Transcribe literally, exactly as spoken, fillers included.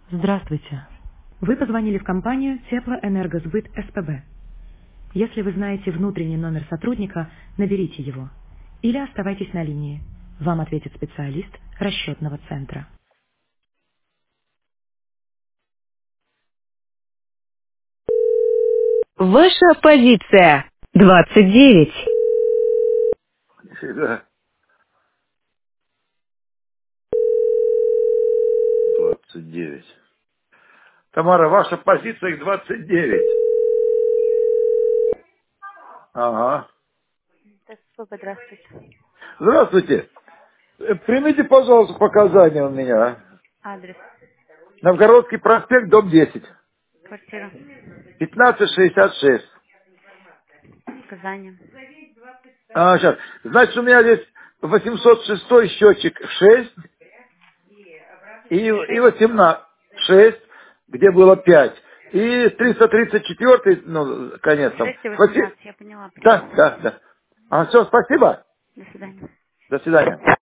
Здравствуйте. Вы позвонили в компанию Теплоэнергосбыт СПБ. Если вы знаете внутренний номер сотрудника, наберите его. Или оставайтесь на линии. Вам ответит специалист расчетного центра. Ваша позиция двадцать девять. Да, двадцать девять. Тамара, ваша позиция их двадцать девять. Ага. Здравствуйте. Здравствуйте. Э, Примите, пожалуйста, показания у меня. а. Адрес. Новгородский проспект, дом десять. Квартира. пятнадцать шестьдесят шесть. Сказание. А, сейчас. Значит, у меня здесь восемьсот шестой счетчик шесть и, и Шесть. восемнадцать шесть, где было пять. И триста тридцать четыре, ну, конец там. Шесть и Воси- восемнадцать. Я поняла, Да, приняла. да, да. А, все, спасибо. До свидания. До свидания.